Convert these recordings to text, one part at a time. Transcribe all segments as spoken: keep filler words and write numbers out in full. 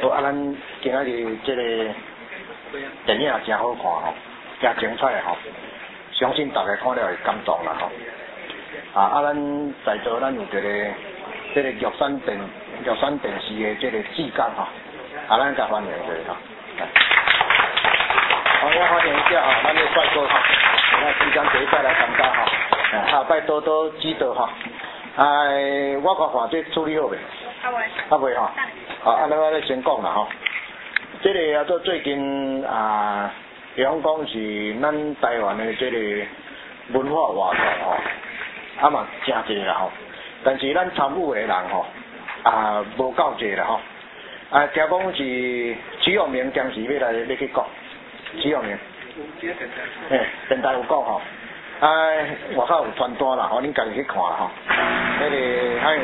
好，啊，咱今仔日这个电影真好看吼，真精彩吼，相信大家看了会感动啦吼。啊，啊，咱在座咱有一个这个玉山电玉山电视的这个志刚吼，啊，咱甲欢迎一下吼。好，我欢迎一下啊，咱的帅哥哈，那即将决赛来参加哈，下摆多多指导哈。哎，我看看这处理好未？ 还未。 还未哈？啊，安尼我咧先讲啦吼。这个叫做最近啊，比方讲是咱台湾的这个文化活动吼，啊嘛真济啦吼。但是咱参与的人吼，啊无够济啦吼。啊，听讲是徐永明当时要来要去讲。徐永明，嘿，电台有讲吼，啊，外口有传单啦，吼，恁家己去看啦吼。迄个还有，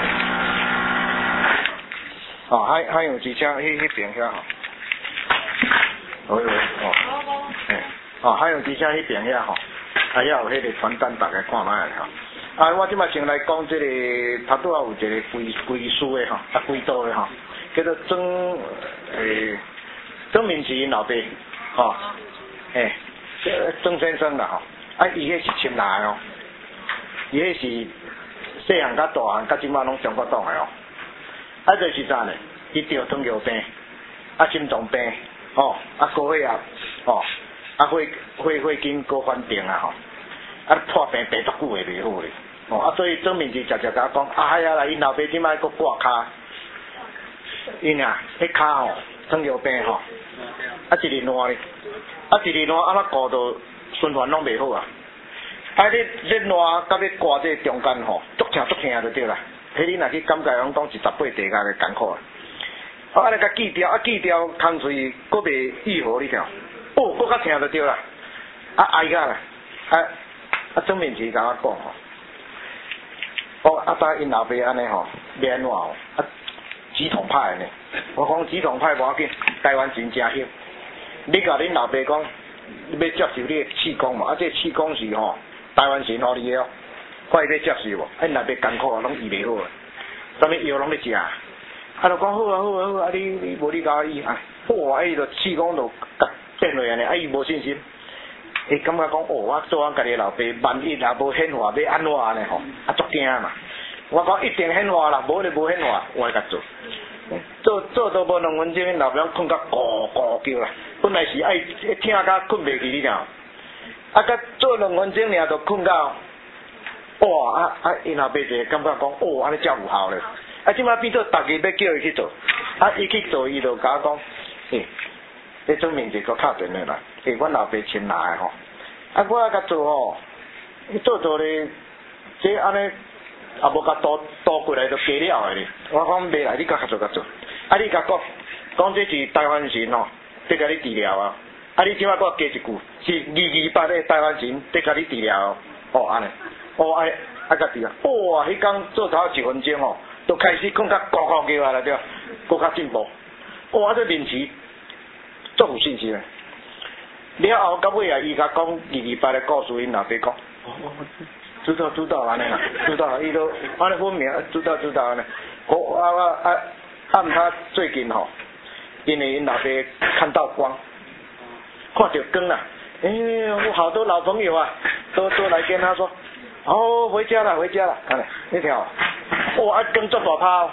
哦，还还有一车迄迄边遐吼，喂喂，哦，嘿，哦，还有一车迄边遐吼，啊，遐有迄个传单，大家看卖吼。啊，我即摆先来讲即个，头拄啊有一个归归属的吼，啊归岛的吼，叫做曾诶曾明奇老爸。吼，诶，曾先生啦吼，啊，伊迄是亲来哦，伊迄是细汉甲大汉甲即摆拢中国党的哦，啊，就是啥呢？伊得糖尿病，啊，心脏病，吼，啊，高血压，吼，啊，血血血筋高反定啊吼，啊，破病病足久的袂好咧，哦，啊，所以曾明志直直甲我讲，啊，哎呀啦，因老爸即摆佫挂骹，因啊，迄骹吼，糖尿病吼。啊，一日烂咧，啊，一日烂啊，那顾到循环拢袂好啊。啊，你你烂到要挂这中间吼，足疼足疼就对啦。迄你若去感觉拢讲是十八地加嘅艰苦啊。啊，安尼甲锯掉，啊锯掉，空喙佫袂愈合，你听。哦，佫较疼就对啦。啊，挨甲啦，啊啊，正面是甲我讲吼。哦，啊，当因老爸安尼吼，要安怎吼？啊，几统派呢？我讲几统派无要紧，台湾真正兴。你甲恁老爸讲，要接受你的气功嘛？啊，这气功是吼，台湾神互你的哦，看伊要接受无？啊，恁老爸艰苦啊，拢医袂好啊，啥物药拢要食啊？啊，就讲好啊好啊好啊，啊你你无你甲我医啊，哇，啊伊就气功就甲变落安尼，啊伊无信心，伊感觉讲哦，我做我家己老爸，万一若无显化，要安怎呢吼？啊，足惊嘛！我讲一定显化啦，无就无显化，我会甲做。做做都无两分钟，老爸困到咕咕叫啦。本来是爱听甲困袂去，你听。啊，甲做两分钟尔就困到，哇！啊啊，因老爸就感觉讲，哦，安尼才有效咧。啊，即摆变做逐日要叫伊去做，啊，伊去做，伊就甲我讲，嘿，你证明一个敲电话啦，嘿，阮老爸亲来的吼。啊，我甲做吼，做做咧，这安尼。啊，无甲倒倒过来就加了的咧。我讲袂来，你甲合作甲做。啊，你甲讲，讲这是台湾神吼，得甲你治疗啊。啊，你即摆搁加一句，是二二八的台湾神得甲你治疗。哦，安尼，哦，安尼，啊，甲治疗。哇，迄工做头一分钟吼，就开始困甲咕咕叫啊啦，对，搁较进步。哇，啊，这面试足有信心的。了后到尾啊，伊甲讲二二八的故事，因老爸讲。哦知道知道安尼啦，知道，伊都安尼分明，知道知道安尼。我啊啊啊，按他最近吼，因为因老爸看到光，看到光啦，哎、欸，我好多老朋友啊，都都来跟他说，哦，回家了回家了，看嘞，那条，哇，啊光足大泡，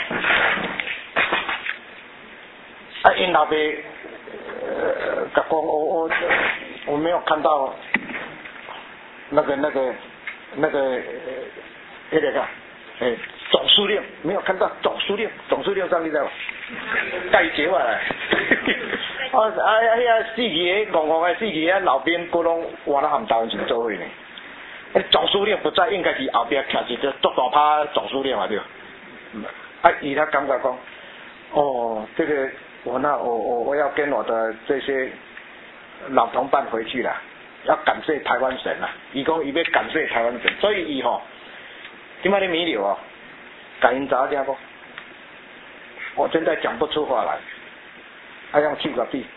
啊因老爸呃，甲讲我我我没有看到那个那个。那个那个啥，诶，总数量没有看到总数量，总数量上你知道吗？盖结完了。啊哎呀哎呀，四个戆戆的四个老兵，各拢活了含台湾人做伙呢。总数量不在，应该是后边徛一个足大趴总数量啊对。啊，伊他感觉讲，哦，这个我那我我我要跟我的这些老同伴回去了。要感谢台湾神啦，伊讲伊要感谢台湾神，所以伊吼，今摆咧弥留哦，感应查家讲，我真的讲不出话来，啊用手个比，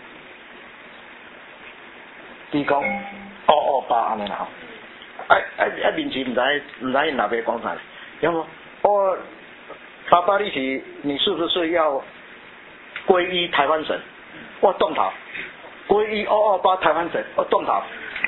比讲哦哦八安尼啦吼，啊啊啊面前唔知唔知因老爸讲啥，然后哦，爸爸你是你是不是要皈依台湾省，我动头，皈依二二八台湾省，我动头。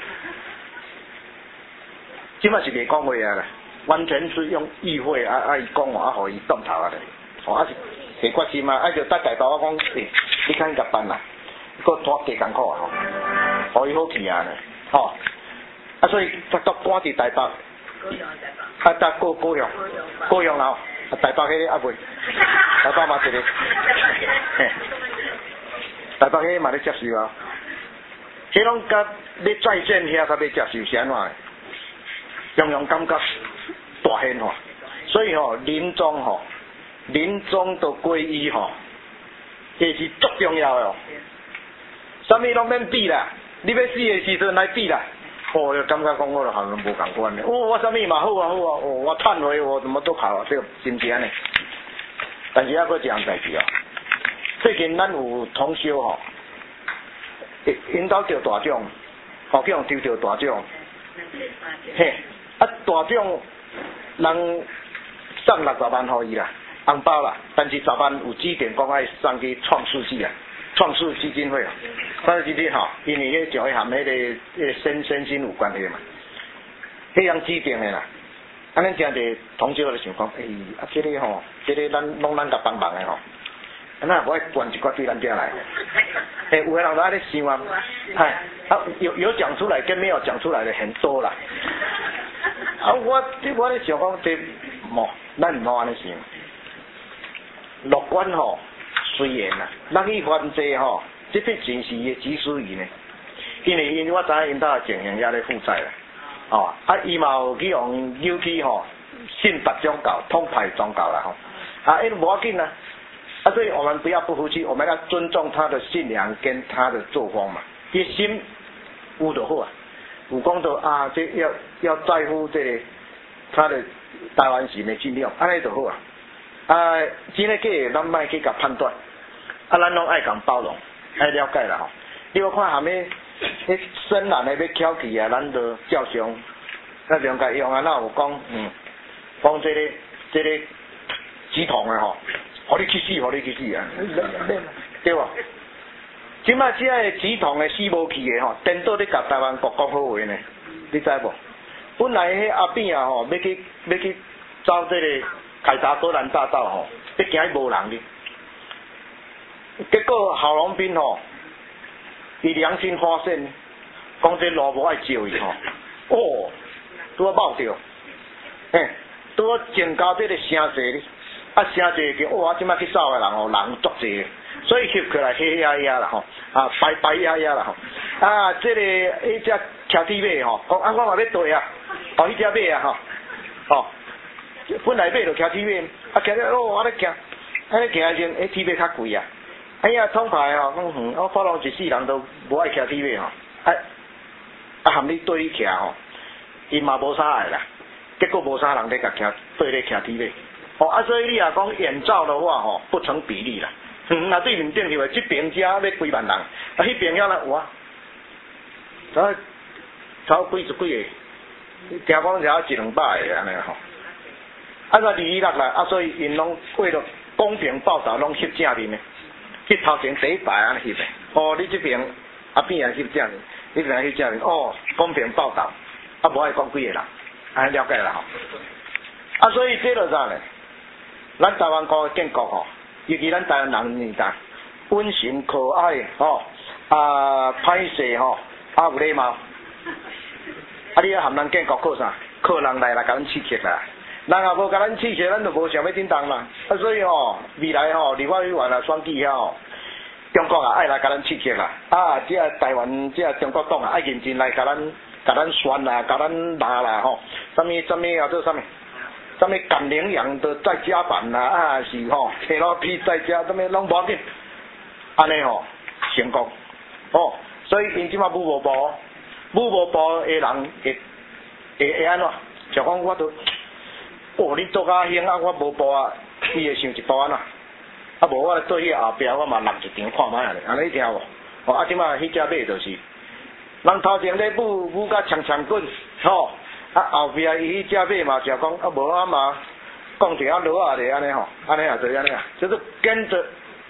即摆是袂讲话啊啦，完全是用议会啊啊伊讲话啊，互伊动头啊咧，哦啊是下决心啊，啊就搭台到我讲，诶、欸，你看甲办啦，佫拖加艰苦啊吼，互伊好去啊咧，吼、哦，啊所以才到赶伫台北，啊搭高高雄，高雄后，啊台北迄个啊袂，台北嘛一个，嘿，台北迄个嘛咧接受啊，迄拢甲要再选遐才要接受是安怎的？中央感觉大现化，所以吼、哦，临终吼、哦，临终都皈依吼，这是足重要的哦。啥物拢免比啦，你要死的时阵来比啦。哦，就感觉讲我就行无共款的。哦，我啥物嘛好啊好啊，哦，我忏悔我怎么都好啊，这个真正呢。但是还佫一样代志哦，最近咱有同修吼，因兜着大奖，吼叫人抽着大奖，嘿。啊，大奖人送六十万互伊啦，红包啦，但是十万有指定讲爱送去创世纪啊，创世基金会啊，创世基金吼，因为迄就会含迄个迄个身身心有关系嘛，迄样指定的啦。啊，咱真侪同学就想讲，诶、欸，啊，这个吼，这个咱拢咱甲帮忙的吼，啊，那我爱捐一寡对咱家来。诶、欸，有个人都安尼想啊，哎，啊，有有讲出来跟没有讲出来的很多啦。啊，我我咧想讲，这莫咱唔好安尼想。乐观吼，虽然啊，咱去犯罪吼，这笔钱是伊只属于呢，因为因为我知影因兜情形也咧负债啦，哦，啊，伊嘛有去用扭曲吼，信达宗教、通派宗教啦吼，啊，因无要紧啊，啊，所以我们不要不服气，我们要尊重他的信仰跟他的作风嘛，伊心有就好啊。有讲到啊，这要要在乎这个他的台湾人的质量，安尼就好啊。啊，真诶假诶，咱莫去甲判断，啊，咱拢爱共包容，爱了解啦吼。你要看下面迄深蓝诶要翘起啊，咱就照常，咱常甲用啊，那有讲嗯，讲这个这个止痛诶吼，互你去死，互你去死啊，对吧？即摆只个止痛的死无去的吼，颠倒咧甲台湾国讲好话呢，你知无？本来迄阿扁啊吼，要去要去走这个凯达格兰大道吼，要行无人哩。结果郝龙斌吼，伊良心发现，讲这路无爱招伊吼，哦，拄啊冒着，嘿，拄啊增加这个声势哩，啊声势叫哇，即摆去走的人吼，人足济。所以翕起来黑压压啦吼，啊白白压压啦吼，啊这个迄只骑铁马吼，讲啊我嘛要对啊，哦迄只马啊吼，哦本来马就骑铁马，啊骑了哦我咧骑，啊咧骑时阵，迄铁马较贵啊，哎呀通牌吼，讲嗯我可能一世人都无爱骑铁马吼，啊啊含你对伊骑吼，伊嘛无啥爱啦，结果无啥人咧甲骑对咧骑铁马，哦啊所以你若讲远照的话吼，不成比例啦。嗯，那对面顶去话，这边遮要几万人，啊，迄边遐啦有啊，才才几十几个，听讲才一两百个安尼吼。啊，个二六啦，啊，所以因拢为了公平报道，拢翕正面的，翕头前第一排安尼翕的。哦，你这边啊边也翕正面，你边翕正面，哦，公平报道，啊，无爱讲几个人，安尼了解啦吼。啊，所以这就啥呢？咱台湾国建国吼。尤其咱台湾人年代，温驯可爱吼，啊歹势吼，啊有礼貌。啊你啊含人建国靠啥？靠人来来甲咱刺激啦。人若无甲咱刺激，咱就无想要振动啦。啊所以吼，未来吼，立法委员啊选举遐吼，中国啊爱来甲咱刺激啦。啊，即个台湾即个中国党啊爱认真来甲咱甲咱选啦，甲咱拉啦吼。啥物啥物啊做啥物？什么赶羚羊的在家版啦，啊是吼，铁路皮在家，什么拢无要紧，安尼吼成功，哦，所以因即马武务部，武务部的人会会会安怎？就讲我都，哦，你做甲兴啊，我无部啊，伊会想一步安怎？啊无我做迄后壁，我嘛落一场看卖安尼，安尼听无？哦，啊即马迄只马就是，人头前咧舞舞甲长长滚，吼。啊后壁伊迄只马嘛就讲啊无啊嘛，讲一下落啊咧安尼吼，安尼啊就安尼啊，就是跟着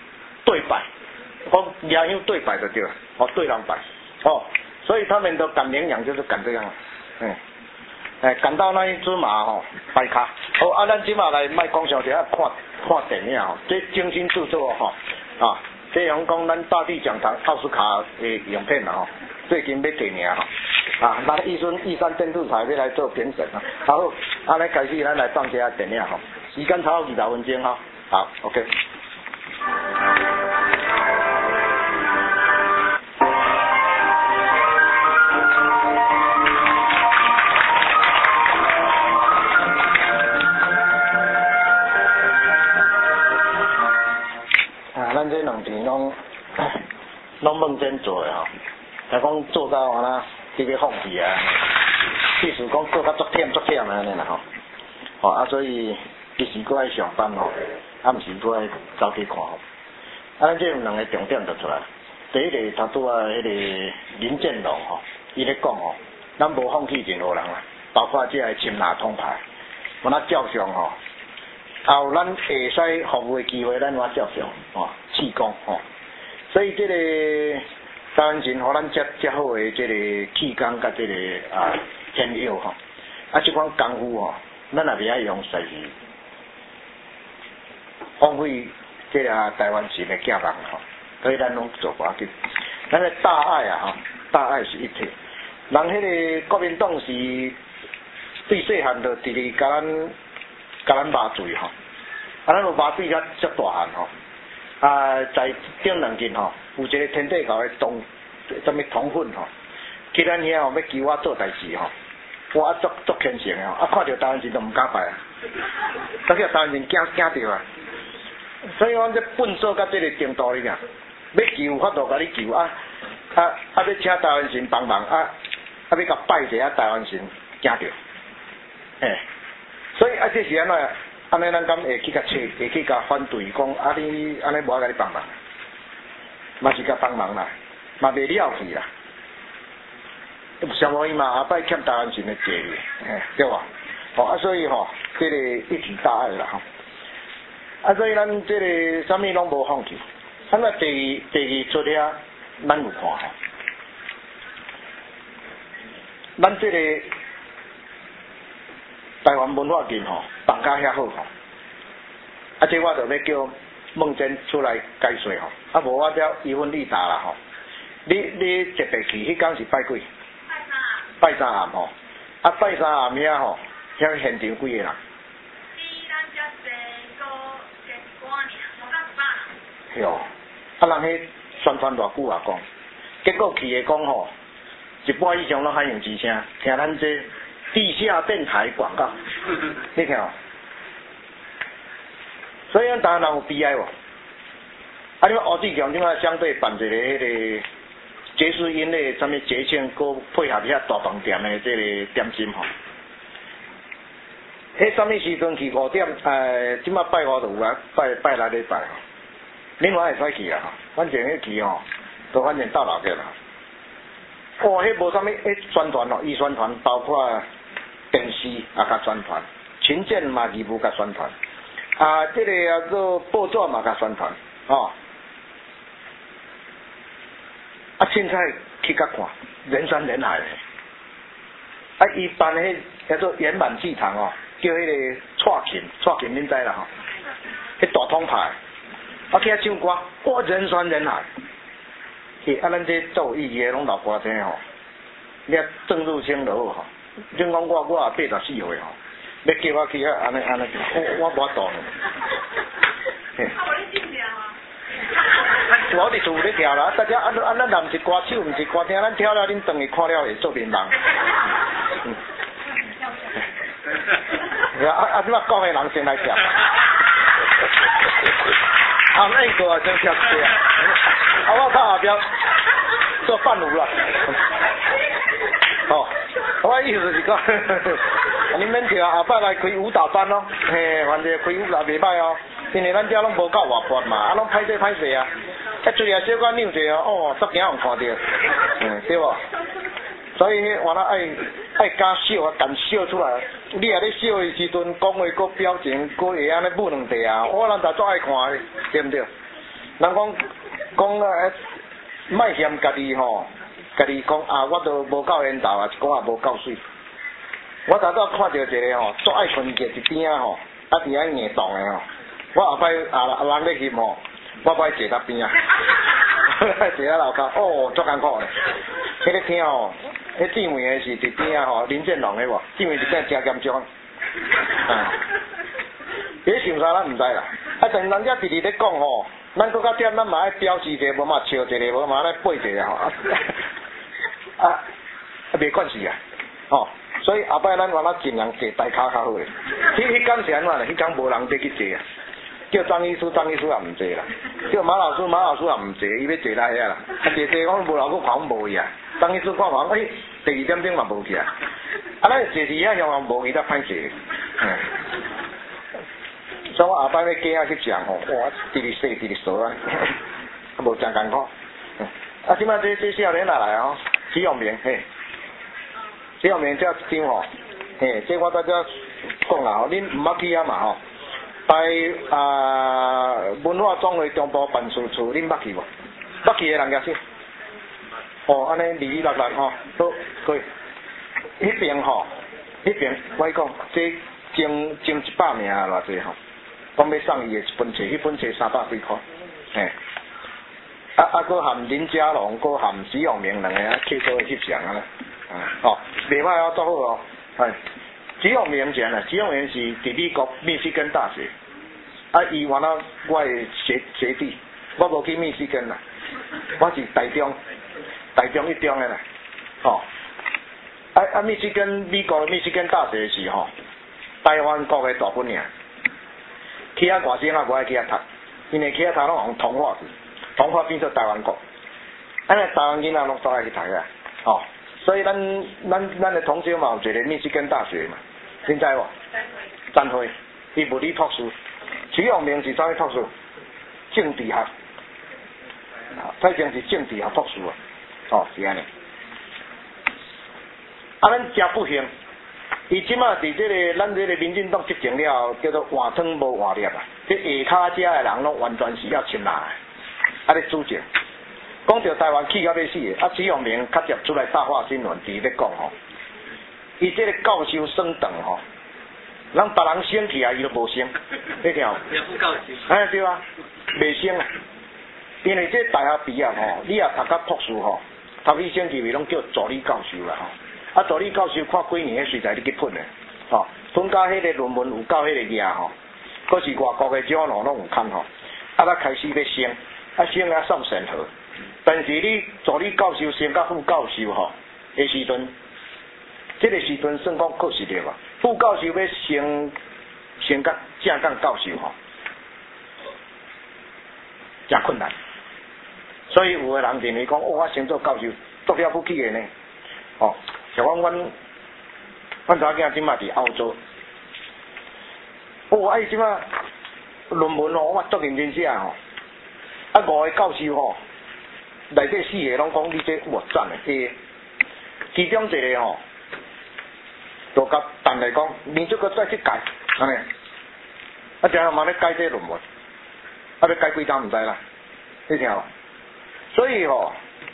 对拜，讲亚香对拜就对了，哦对人拜，哦，所以他们的赶绵羊就是赶这样，嗯，哎赶到那一只马吼摆卡，好啊，咱今嘛来卖讲上者看看电影吼，这精心制作吼啊，这样讲咱大地讲堂奥斯卡的影片啦吼，最近要提名吼。啊，咱义孙义山电视台要来做评审啊，好，啊，来开始咱来放下电影吼，时间超过二十分钟哈，好 ，OK。啊，咱这两天拢拢认真做的吼，来讲做到安那。这个放弃啊，意思讲做到足忝足忝安尼啦吼，吼啊所以一时过来上班吼，啊毋是过来走去看吼，啊咱这有两个重点就出来，第一个头拄啊迄个林建龙吼，伊咧讲吼，咱无放弃任何人啦，包括这个擒拿通牌，我那照相吼，后咱会使服务的机会，咱我照相吼，气功吼，所以这个。台湾人，互咱遮遮好诶，即个气功甲即个啊天药吼，啊即款功夫吼，咱也袂晓用实是荒废即个台湾人诶囝人吼，所以咱拢做寡紧。咱诶大爱啊吼，大爱是一体。人迄个国民党是最细汉就直直甲咱甲咱麻醉吼，啊咱有麻醉甲遮大汉吼。啊，在顶两日吼，有一个天地教的同，什么同粉吼，去咱遐吼要求我做代志吼，我足足虔诚的吼，啊看到台湾人都唔敢拜啊，当叫台湾人惊惊着啊，所以我这笨手到这个程度里啊，要求法度甲你求啊，啊啊要请台湾人帮忙啊，啊要甲拜一下台湾人惊着，诶，所以啊这是安怎？安尼咱敢会去甲找，会去甲反对讲，啊你安尼无甲你帮忙，嘛是甲帮忙啦，嘛袂了去啦。相无伊嘛后摆欠台湾人的价哩，嘿，对吧？哦啊，所以吼，这个一体大爱啦吼。啊，所以咱这个啥物拢无放弃。咱啊第二第二出遐，咱有看吼。咱这个台湾文化界吼。放假遐好吼，啊！这我就要叫孟真出来解说吼，啊无我了伊分利达啦吼。你你一白去迄天是拜几？拜三暗吼，啊拜三暗遐吼，遐现场几个人？是哦，啊人迄宣传偌久啊讲，结果去的讲吼，一半以上拢海洋之声，听咱这。地下电台广告，你听哦。所以咱台湾人有悲哀无？啊，你看欧弟强即摆相对办一个迄个爵士音乐，什么节庆，搁配合遐大饭店的这个点心吼。迄什么时阵去五点？呃，即摆拜五就有啊，拜拜六礼拜吼。另外会使去啊，反正迄去吼，都反正到老个啦。哦，迄无啥物，迄宣传哦，伊宣传包括。电视也甲宣传，群建嘛义务甲宣传，啊，这个啊个报纸嘛甲宣传，哦，啊，凊彩去甲看，人山人海的，啊，伊办迄叫做圆满剧场哦，叫迄个蔡琴，蔡琴恁知啦吼，迄大通牌，啊去遐唱歌，哇，人山人海，嘿，啊，咱这做意义的拢老歌星吼，你啊郑入清就好吼。恁讲我我也八十四岁吼，要叫我去遐安尼安尼，我我无法度呢。啊，无你进跳啊？我伫厝咧跳啦，大家啊啊咱若毋是歌手，毋是歌厅，咱跳了恁转去看了会做面盲。嗯。啊啊！即摆讲的人先来跳。啊，那个啊先跳一下，啊我靠后壁做伴舞啦。哦。我意思是讲，你免跳，后摆来开舞蹈班咯，嘿，反正开舞也袂歹哦，因为咱遮拢无够活泼嘛，啊，拢歹势歹势啊，一嘴啊小可扭者哦，哦，足惊人看到，嗯，对无？所以迄我那爱爱敢笑啊，敢笑出来，你啊咧笑的时阵，讲话个表情，个会安尼舞两下啊，我人才足爱看的，对毋对？ 人讲讲啊，卖嫌家己吼，家己讲啊，我都无够缘投啊，一个也无够水。我早早看到一个吼，做爱困坐一边啊吼，啊伫遐硬动的吼，我后摆啊人咧翕吼，我摆坐他边啊，坐喺楼骹，哦，足艰苦咧。迄个听吼，迄姊妹的是伫边啊吼，林建龙的无，姊妹是真真严重。啊，迄想啥咱毋知啦，啊，但人家直直咧讲吼，咱搁较点，咱嘛爱表示一下，无嘛笑一下，无嘛咧背一下吼，啊，啊，袂关系啊，吼。所以后摆咱话咱尽量坐大卡较好诶。迄迄工是安怎咧？迄工无人得去坐啊。叫张医师，张医师也毋坐啦。叫马老师，马老师也毋坐，伊要坐来遐啦。啊，坐坐讲无老去看无去啊。张医师看看，哎，第二点钟嘛无去啊。啊，咱坐伫遐向向无去，才歹坐。嗯。所以我后摆要鸡仔去食吼，哇，直直洗，直直扫啊，啊无真艰苦。啊，即摆这这少年来来吼，徐永明嘿。这后面这一张吼，嘿，这我在这讲啦吼，恁唔捌去啊嘛吼，在啊文化总会中部办事处，恁捌去无？捌去的人举手。哦，安尼二二六六吼，都可以。迄边吼，迄边我讲，这前前一百名啊，偌济吼，讲要送伊的一本册，迄本册三百几块，嘿。啊啊，搁含林家龙，搁含徐永明两个啊，去做翕相啊。啊，哦，袂歹哦，做好哦，系。徐永明是安尼，徐永明是伫美国密西根大学，啊，伊原来我的学学弟，我无去密西根啦，我是台中，台中一中的啦，哦，啊啊，密西根美国的密西根大学是吼，台湾国的大本营，去遐外省啊无爱去遐读，因为去遐读拢用通话字，通话变做台湾国，安尼台湾囡仔拢都爱去读啊，哦。所以咱咱咱的同学嘛有一个密西根大学嘛，你知无？詹辉，伊物理博士，徐永明是啥物博士？政治学，反正是政治学博士啊，哦是安尼。啊，咱真不幸，伊即马伫这个咱这个民进党执政了后，叫做换汤无换粒啊，这下骹遮的人拢完全是要侵来，啊咧主政。讲到台湾气到要死的，啊，徐永明较接出来大话新闻伫咧讲吼，伊这个教授升等吼，人别人升起来伊都无升，你听？副教授。哎对啊，袂升啊，因为这大学毕业吼，你也读到博士吼，头一升起咪拢叫助理教授啦吼，啊助理教授看几年，随在你去喷的，吼，喷到迄个论文有够迄个额吼，可是外国的奖咯拢有看吼，啊，咱开始要升，啊升啊送审核。但是你助理教授升到副教授吼的时阵，这个时阵算讲可惜了吧？副教授要升升到正港教授吼，真困难。所以有的人认为讲，哦，我升做教授，做了不起的呢。哦，像阮阮阮查囝即马伫澳洲，哦，啊伊即马论文哦，我足认真写吼，啊五个教授吼。内底四个拢讲你这哇赞的，诶，其中一个吼，就甲陈来讲，你这个再去改，安尼，啊，然后嘛咧改这论文，啊，要改几张唔知啦，你听无？所以吼，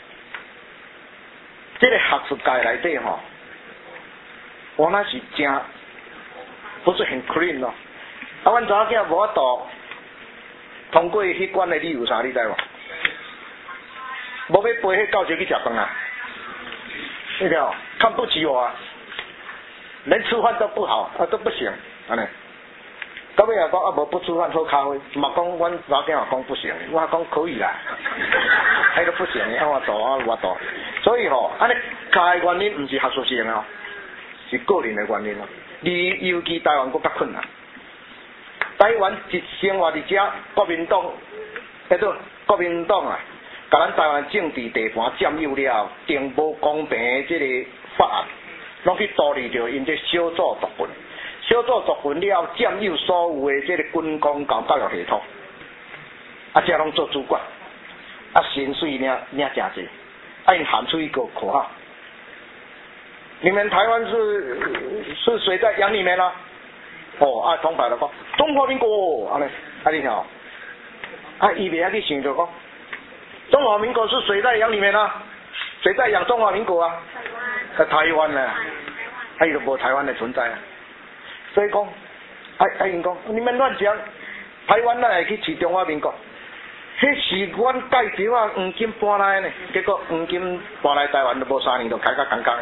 这个学术界内底吼，我那是真不是很 clean 咯，啊，阮查囝无法度通过迄关的理由啥，你知无？无要陪迄教授去食饭啊！你听哦，看不起我啊！连吃饭都不好，啊都不行，安尼。到尾也讲啊，无不吃饭喝咖啡，嘛讲阮老囝也讲不行，我讲可以啦，迄都不行，啊我做啊我做。所以吼，安尼加的原因毋是学术性哦，是个人的原因哦。而尤其台湾国较困难，台湾一生活伫遮，国民党，迄种国民党啊。甲咱台湾政治地盘占有了，定无公平的这个法案，拢去独立着因这小组族群，小组族群了占有所有的这个军工教教育系统，啊，这拢做主管，啊，薪水领领真济，啊，因喊出一个口号，你们台湾是是谁在养你们呢？哦，啊，通牌的讲中华民国，安尼，啊，你听哦。 啊，伊袂晓去想着讲，中华民国是谁在养里面啊？谁在养中华民国啊？在台湾呢，还有无台湾的存在啊？所以讲，啊啊因讲，你们乱讲，台湾咱会去饲中华民国，迄是阮盖条啊黄金搬来呢，结果黄金搬来台湾都无三年就开甲刚刚。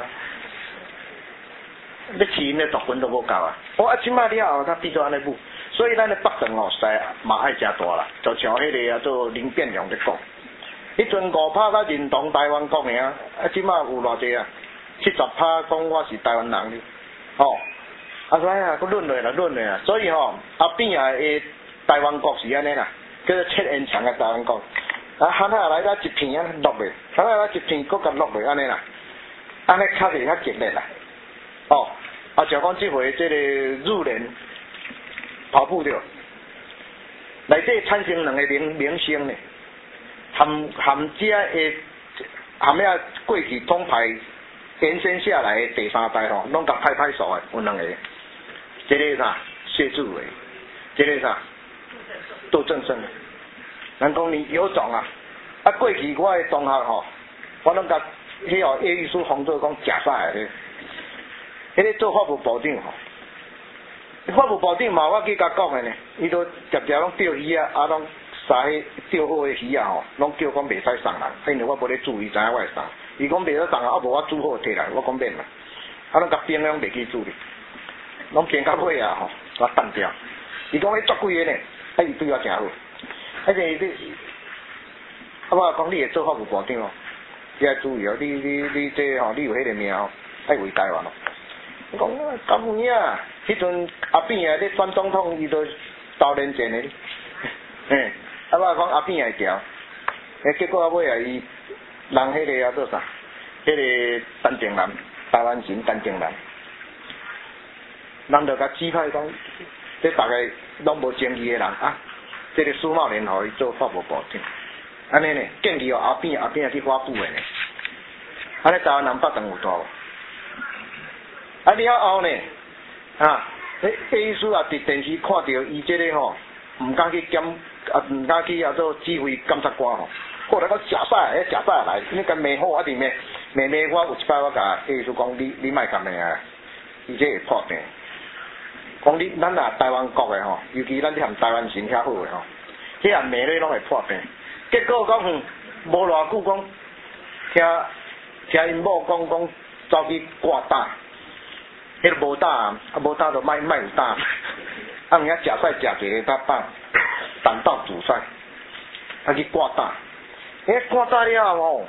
要饲因的族群都无够啊！我啊，即摆了后，他变做安尼舞，所以咱的北屯哦，西嘛爱食大啦，就像迄个啊做林变良在讲，迄阵五拍甲认同台湾国尔，啊即摆有偌济啊？七十拍讲我是台湾人哩，哦，啊所以啊，佮论落啦，论落啦，所以吼后边啊诶台湾国是安尼啦，叫做七延长嘅台湾国，啊喊下来甲一片啊落嚟，喊下来一片佫甲落嚟安尼啦，安尼较袂较激烈啦，哦。啊，像讲即回即个日联跑步着，内底产生两个明明星呢，含含遮诶含遐过去统派延伸下来的第三代吼，拢甲派派数诶，有两个，一个啥谢志伟，一个啥杜正胜，人讲你有种啊！啊，过去我诶同学吼，我拢甲迄个叶玉书红做讲假赛诶。迄个做法务部长吼，法务部长嘛，我去甲讲的呢，伊都常常拢钓鱼啊，啊拢杀迄钓好的鱼啊吼，拢叫讲袂使送人，因为我无咧注意，知影我会送。伊讲袂使送啊，啊无我煮好摕来，我讲免啦，啊拢甲冰拢袂记处理，拢冰到尾啊吼，我淡掉。伊讲迄足贵的呢，啊伊对我诚好，而且你，啊我讲你会做法务部长哦，你要注意哦，你你你这吼，你有迄个命哦，爱为台湾哦。我讲啊，咁样啊，迄阵阿扁啊咧选总统，伊都投连战的，嘿，啊我讲阿扁会调，诶结果啊尾啊伊人迄个啊做啥？迄、那个陈定南，台湾神陈定南，人就甲指派讲，这大概拢无正义的人啊，这个苏茂年互伊做法务部长，安尼呢建议哦阿扁阿扁去发布的呢，安尼台湾人北屯有大无？啊了后呢，啊，迄意思啊，伫电视看到伊这个吼，毋敢去检，啊毋敢去啊做指挥检察官吼，后来讲假赛，迄假赛来，你甲骂好啊，伫骂骂骂我有一摆我甲意思讲你你莫甲骂啊，伊这会破病。讲你咱啊台湾国的吼，尤其咱这含台湾神遐好的吼，迄项骂咧拢会破病。结果讲嗯，无偌久讲，听听因某讲讲走去挂打。迄个无打啊，啊无打就卖卖有打，啊毋遐食菜食一个甲放，等到主菜，啊去挂打，迄挂打了吼，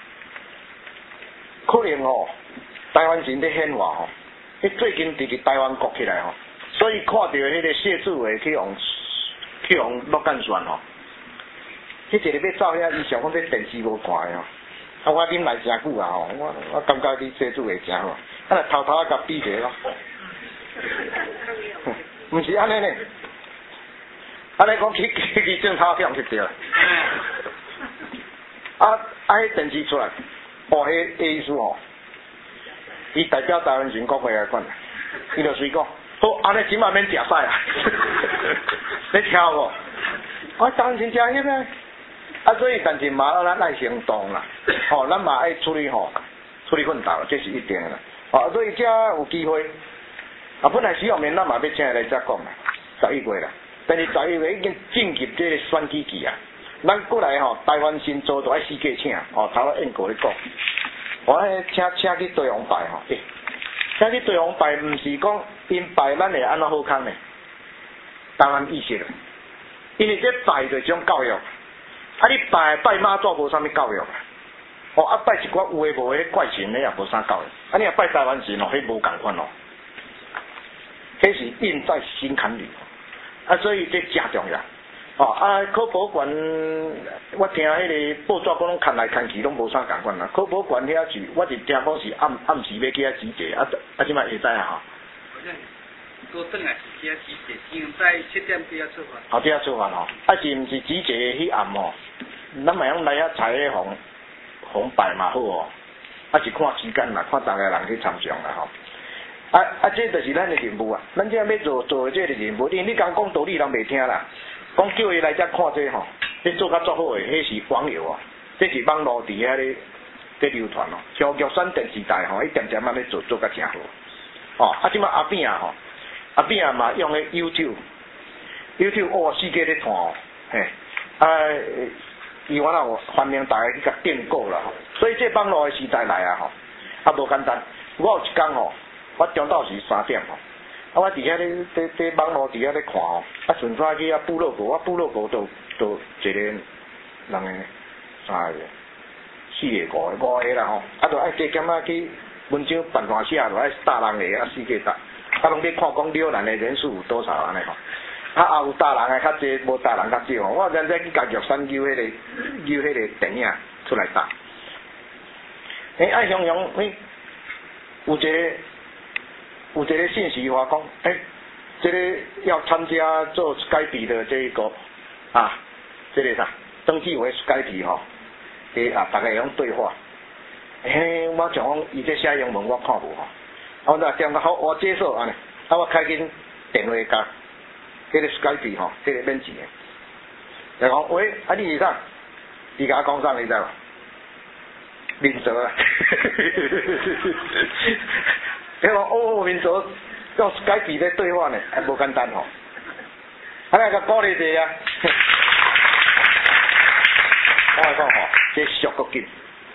可能吼，台湾人咧显化吼，迄最近伫伫台湾国起来吼，所以看到迄个谢志伟去用去用落干选吼，迄一个要走遐，伊想讲这电视无看的吼，啊我啉来诚久啊吼，我我感觉你谢志伟诚好。啊，来偷偷啊，甲比者咯，毋是安尼呢？安尼讲去去去正偷票去对啦。啊啊！迄电视出来，哦，迄迄意思吼，伊代表台湾人国会来管，伊就随讲，好，安尼即嘛免食屎啊！你听无？我台湾人诚翕咧，啊，所以但是嘛，咱爱行动啦，吼、哦，咱嘛爱处理吼，处理奋斗，这是一定的啦。哦，所以遮有机会，啊，本来徐永明咱嘛要请来遮讲啦，十一月啦，但是十一月已经进入这个选举期啊，咱过来吼，台湾新做就爱四界请，哦，头仔应过咧讲，我迄请请去对方拜吼，欸，请去对方拜，毋是讲因拜咱会安怎好康呢？台湾意识啦，因为这拜就种教育，啊，你拜拜妈祖无啥物教育。哦，啊拜一寡有诶无诶怪神诶也无啥教育，啊你若拜台湾神哦，迄无共款哦，迄是印在心坎里，啊所以这真重要。哦啊科博馆，我听迄个报纸讲拢看来看去拢无啥共款啦。科博馆遐住，我是听讲是暗暗时要去遐集结，啊啊即摆会知啊吼。 都等下是去遐集结，现在七点几啊出发。 后边出发吼，啊是毋是集结迄暗吼？咱咪用来遐采迄红。红白嘛好哦，啊是看时间啦，看逐个人去参详啦吼。啊啊，这就是咱的任务啊，咱这要做做这个任务，因为你讲讲道理人袂听啦，讲叫伊来遮看这吼，迄迄做甲足好诶，迄是网友啊，这是网络伫遐咧咧流传哦。像玉山电视台吼，伊点点仔咧做做甲诚好。哦，啊，即马阿扁啊吼，阿扁啊嘛用咧 YouTube，YouTube 哦，世界咧看哦，嘿，啊，伊原来欢迎大家去甲订购啦吼。所以这网络诶时代来啊吼，啊无简单。我有一工吼，我中昼时三点吼。啊！我伫遐咧，伫伫网络伫遐咧看吼，啊，顺便去啊部落国，我部落国都都一个人个三个、四个、五个、五个啦吼，啊，就爱加减啊去文章办大写，就爱搭人个啊四个搭，啊，拢咧看讲了咱的人数有多少安尼吼，啊，也有搭人个较济，无搭人较少吼，我现在去甲玉山揪迄个揪迄个电影出来搭，诶，爱雄雄，诶，有一个。有一个信息话讲，哎、欸，这个要参加做 Skype 的这一个啊，这个啥，登记为 Skype 吼，诶啊，大家用对话。嘿，我想讲，伊这写英文我看无吼，我就点个好，我接受安尼，啊，我开紧电话甲，这个 Skype 吼，这个免钱的。就讲喂，啊你是啥？伊甲我讲啥你知无？民族啊。迄个哦，民族用 Skype 咧对话呢，还无简单吼。啊，来个鼓励一下啊！我来讲吼，这速够紧。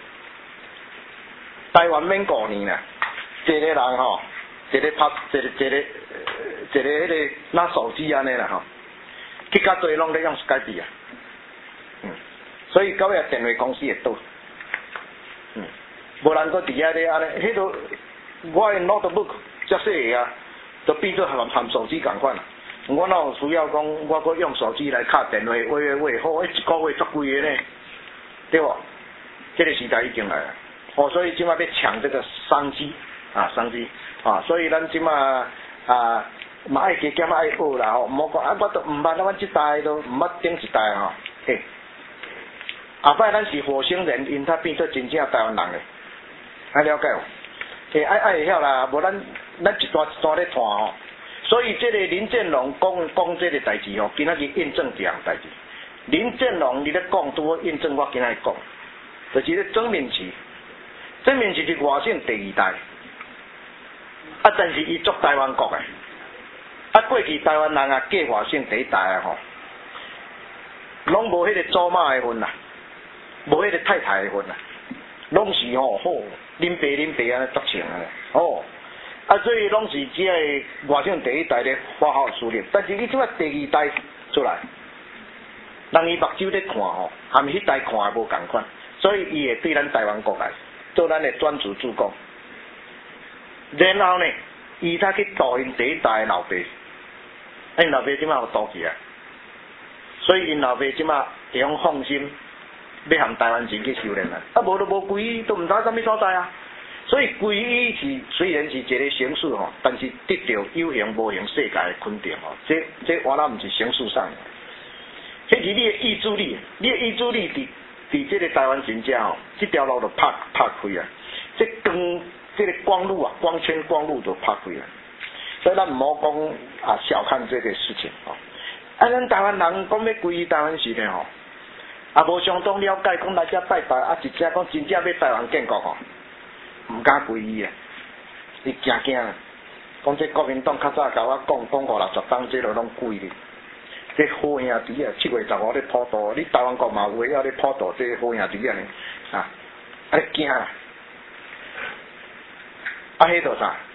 台湾免五年啦，一个人吼，一个拍，一个一个一个迄个拿手机安尼啦吼，去较侪拢咧用 Skype 啊。嗯，所以到尾电话公司会倒。嗯，无人搁伫遐咧安尼，迄个。我的 notebook 遮细个啊，都变做含含手机共款啦。我哪有需要讲，我搁用手机来敲电话，喂喂喂，好，一个月足贵个呢，对不？这个时代已经来了，哦，所以即马要抢这个商机啊，商机啊，所以咱即马啊，嘛爱加减爱学啦吼，莫讲啊，我都毋捌，咱即代都毋捌顶一代吼，嘿，后摆咱是火星人，因他变做真正台湾人嘞，还了解无？诶，爱爱会晓啦，无咱咱一段一段咧看吼，所以这个林建龙讲讲这个代志吼，今仔日印证这样代志。林建龙你咧讲拄好印证我今仔日讲，就是咧曾明奇，曾明奇是外省第二代，啊，但是伊做台湾国诶，啊，过去台湾人啊嫁外省第一代啊吼，拢无迄个祖妈诶份啦，无迄个太太诶份啦。拢是吼好，恁爸恁爸安尼足清啊，哦，啊所以拢是只个外省第一代咧发号施令，但是你即摆第二代出来，人伊目睭咧看吼，含迄代看诶无共款，所以伊会对咱台湾国来做咱诶专属主公。然后呢，伊才去度因第一代诶老爸，啊因老爸即摆有倒去啊，所以因老爸即摆会用放心。要含台湾人去修炼啊！啊，无都无皈依，都毋知啥物所在啊。所以皈依是虽然是一个形式吼，但是得到有形无形世界的肯定吼。这这原来毋是形式上的，迄是你的意志力，你的意志力伫伫这个台湾人遮吼，这条路就拍拍开啊！这光这个光路啊，光纤光路都拍开啊！所以咱毋好讲啊小看这个事情吼。啊，咱台湾人讲要皈依台湾时呢吼。啊，无相当了解，讲来遮拜拜，啊，一只讲真正要台湾建国吼，毋敢皈依啊，伊惊惊啊！讲这国民党较早甲我讲，讲五六十党这都拢鬼哩，这好兄弟啊，七月十五咧普渡，你台湾国嘛有要咧普渡，这好兄弟啊呢，啊，啊你惊啦！啊，迄度啥？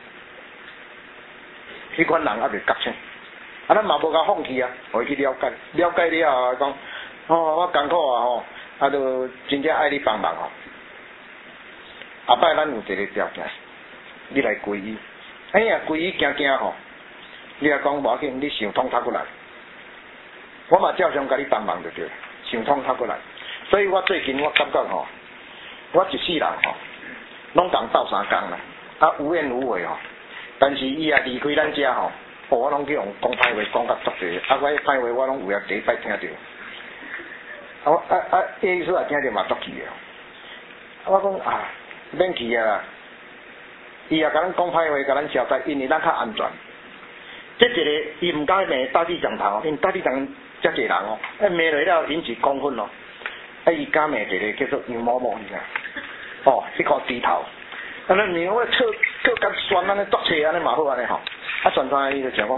迄款人还袂觉醒，啊，咱嘛无甲放弃啊，互伊去了解，了解了后讲。哦，我艰苦啊吼，啊，就真正爱你帮忙吼。后摆咱有一个条件，你来皈依。哎呀，皈依行行吼，你若讲无要紧，你想通他过来，我嘛照常甲你帮忙就对，想通他过来。所以我最近我感觉吼，我一世人吼，拢共斗相共啦，啊有怨无悔吼。但是伊也离开咱遮吼，我拢去用讲歹话讲甲足济，啊我歹话我拢有啊第一摆听着。啊啊啊！意思啊，听着嘛足气的。我讲啊，免去啊啦。伊也甲咱讲歹话，甲咱交代，因为咱较安全。 这一个伊唔敢骂大地讲堂，因为大地讲遮济人哦，啊骂落了引起公愤哦，啊伊敢骂一个叫做杨某某伊啊，哦，迄个低头，啊那你我特特甲选安尼作册安尼嘛好安尼吼，啊传传伊就想讲，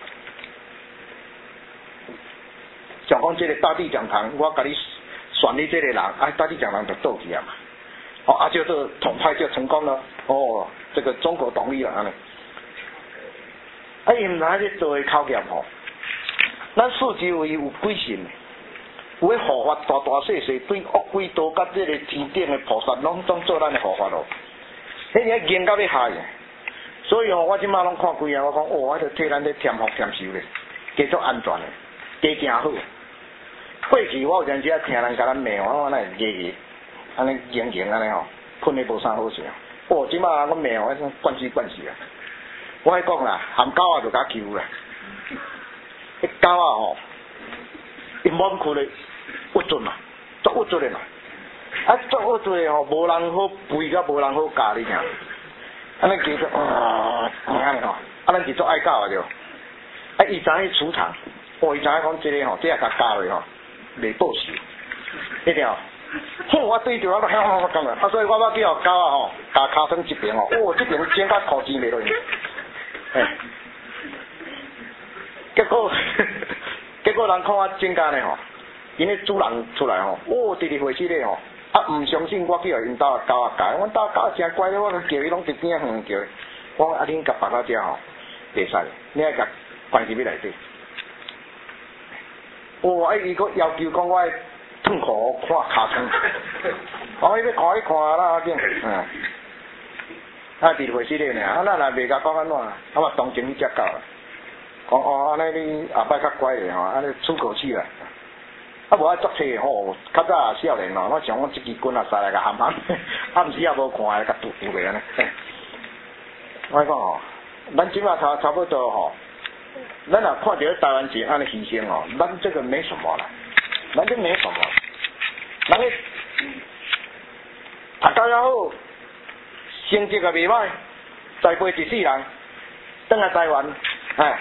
想讲这个大地讲堂，我甲你选你这个人，啊大地讲堂就倒去啊嘛，哦啊就这统派就成功了，哦这个中国独立了安尼。啊，因哪咧做诶考验吼？咱四周围有鬼神，有诶护法大大细细，对恶鬼道甲这个天顶诶菩萨，拢总做咱诶护法咯。迄个严到要害诶，所以吼，我即马拢看规啊，我讲哦，我着替咱咧添福添寿咧，加足安全诶，加行好。过去我有阵时啊听人甲咱骂，我讲咱会日日安尼严严安尼吼，困咧无啥好势。哦，即马我骂我惯死惯死啊！我迄讲啦，含狗仔就甲救啦。迄狗仔吼，伊满躯咧郁准嘛，足郁准诶嘛。啊，足郁准诶吼，无人好肥，甲无人好教你听。安尼叫做啊，安尼吼，啊，咱是足爱狗诶着。啊，伊知影储藏，哦，伊知影讲即个吼，即个甲教落吼，袂报仇，一定。吼，我对着我都响响讲啊，啊，所以我要叫狗仔吼，加骹床一边吼，哦，这边剪甲裤钱袂落去。哎，结果结果人看我真干嘞吼，因为主人出来吼，哦，直直回去咧吼，啊唔相信我去互因兜狗仔教，阮兜狗仔真乖咧，我叫伊拢一边远叫，我讲啊恁甲放到遮吼，袂使，你爱甲关入去内底。哦，啊伊佫要求讲我脱裤看骹床，我伊要看伊看啦，阿囝，嗯。啊，伫回事咧呢，啊，咱若袂甲讲安怎，啊嘛同情去只狗啦。讲哦，安尼你后摆较乖咧吼，安尼出口气啦。啊，无爱作册吼，较早少年咯，我想讲即支棍啊，塞来甲含含，啊，毋是也无看，甲拄拄袂安尼。我讲吼，咱即马差差不多吼，咱若看着台湾人安尼牺牲哦，咱这个没什么啦，咱这没什么，咱咧读到也好。成绩也袂歹，栽培一世人，转来台湾，哎，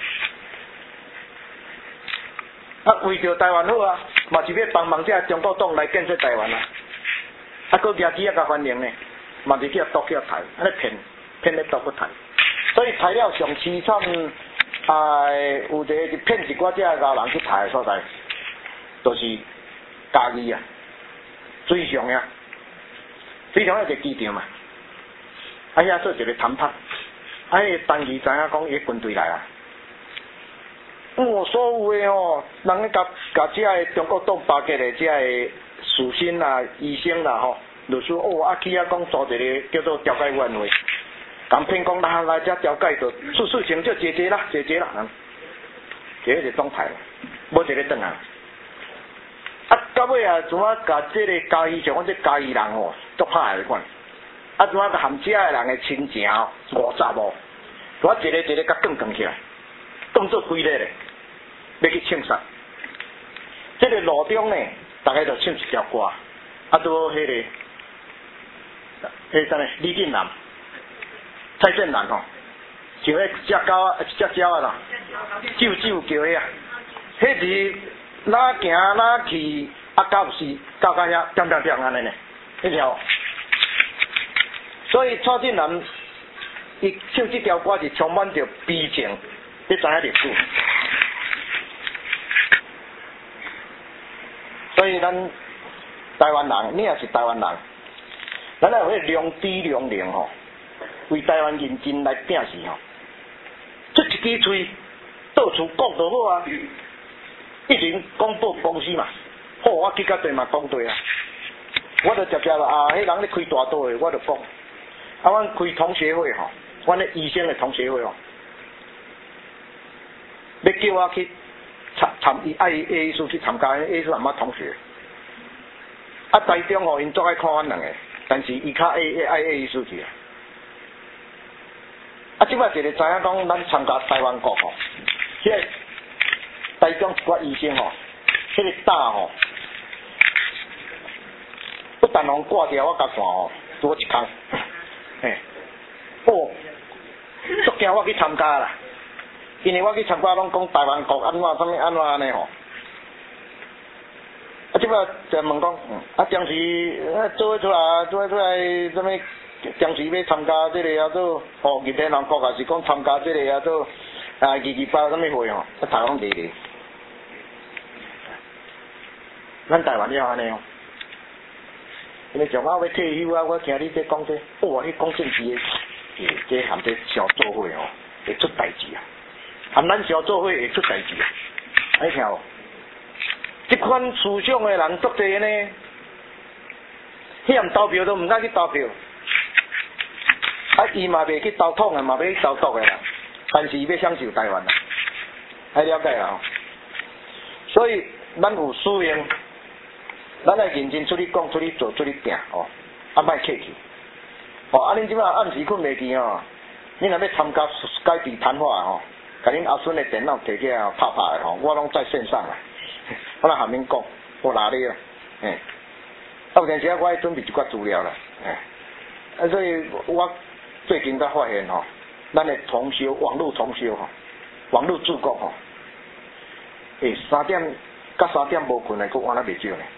啊为着台湾好啊，嘛是要帮忙这中国党来建设台湾啊，啊，佮举起啊甲欢迎呢，嘛是去夺去台，安尼骗骗咧夺去台，所以材料上凄惨，哎，有一个是骗一寡只高人去台的所在，就是嘉义啊，水上呀，水上一个机场嘛。啊，遐做一个谈判，啊，迄当时知影讲伊军队来啊，哦，所有诶吼，人咧甲甲遮个中国党巴结诶，遮个士绅啦、医生啦吼，律师哦，啊去遐讲组一个叫做调解委员会，讲骗讲来来遮调解就事事情就解决啦，解决啦，这个是总台，无一个转啊。啊，到尾啊，怎啊甲即个嘉义像阮这嘉义人吼，足歹诶款。啊，怎啊个含遮个人的亲情哦，五十哦，我一个一个甲杠杠起来，当做规日咧，要去庆杀。这个路中呢，大家就唱一条歌，啊，做迄个，迄啥呢？李俊南、蔡振南吼，就迄只狗啊，只鸟啊啦，啾啾叫迄啊，迄是哪行哪去，啊，到死到到遐点点点安尼呢，迄条。所以蔡振南伊唱这条歌是充满着悲情，你知影历史。所以咱台湾人，你也是台湾人，咱要有迄良知良能吼，为台湾认真来拼事吼。出一支嘴，到处讲就好啊。一人广播公司嘛，好，我去到地嘛讲对啊。我就直接啊，迄人咧开大刀的，我就讲。啊，阮开同学会吼，阮咧医生的同学会吼，要叫我去参参伊爱 A 术去参加 A 术阿妈同学。啊，台中吼因足爱看阮两个，但是伊较爱爱 A 术去啊。啊，即摆一个知影讲咱参加台湾国吼，迄个台中一寡医生吼，迄个胆吼，不但互挂掉，我甲看吼，拄一空。嘿，哦，足惊我去参加啦！伊因为我去参加拢讲台湾国安怎什么安怎安尼吼。啊，即摆就问讲，啊，当时啊做伙出来，做伙出来，什么当时要参加即个啊做，哦，日天人国也是讲参加即个啊做，啊二二八什么会吼，啊台湾地理。咱台湾也安尼哦。因为像我要退休啊，我听你这讲这，哇，迄讲政治的，诶，这含这小做伙哦，会出代志啊，含咱小做伙会出代志啊，你听无？这款思想的人足侪呢，迄样投票都唔敢去投票，啊，伊嘛袂去投统的，嘛袂去投毒的啦，但是伊要享受台湾啦，还了解啦吼。所以咱有需要。咱来认真出去讲、出去做、出去拼哦，啊莫客气。哦，啊恁即摆暗时困袂去哦，恁若要参加改地谈话吼，甲恁阿孙的电脑摕起来拍拍的吼，我拢在线上啦，我来含恁讲，我哪里啊？诶、欸，啊有阵时啊，我爱准备一寡资料啦，诶、欸，啊所以我最近才发现吼，咱的同修网络同修吼，网络自国吼，诶、欸、三点到三点无困的，佫玩得袂少呢。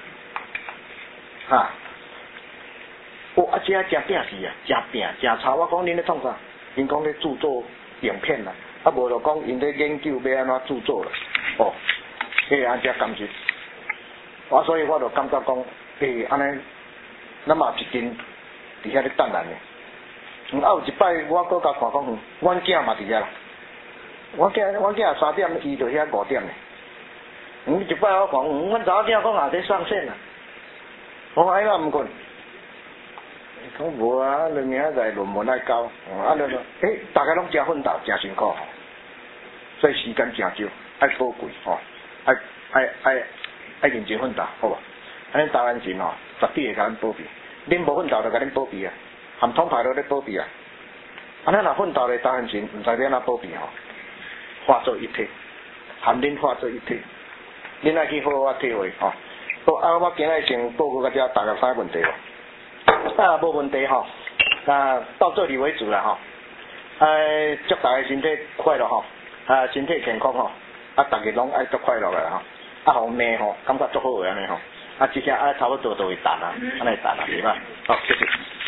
哈，哦，啊，这真拼死啊，真拼，真吵。我讲恁咧创啥？因讲咧制作影片啦，啊，无就讲因咧研究要安怎制作啦。哦，迄安遮感觉。我所以我就感觉讲，诶，安尼，咱嘛一定伫遐咧等咱咧。嗯，啊有一摆我搁甲看讲，阮囝嘛伫遐啦。我囝我囝三点，伊就遐五点咧。嗯，一摆我讲，嗯，阮查某囝讲也在上线啦。我讲哎呀，毋困。讲无啊，你明仔载论文爱交，啊，你说，诶，大家拢真奋斗，真辛苦吼，所以时间真少，爱宝贵吼，爱爱爱爱认真奋斗，好无？安尼台湾人吼，绝对会甲咱保庇，恁无奋斗就甲恁保庇啊，含统派都咧保庇啊，安尼若奋斗咧台湾人，毋知要安怎保庇吼，化作一体，含恁化作一体，恁爱去好好体会吼。好，啊，我今日先报告大家大概啥问题咯。啊，无问题吼，啊，到这里为止啦吼。哎，祝大家身体快乐吼，啊，身体健康吼，啊，大家拢爱足快乐的吼，啊，互命吼，感觉足好个安尼吼，啊，即下啊，差不多就会达啦，安尼达啦，对吧？好，谢谢。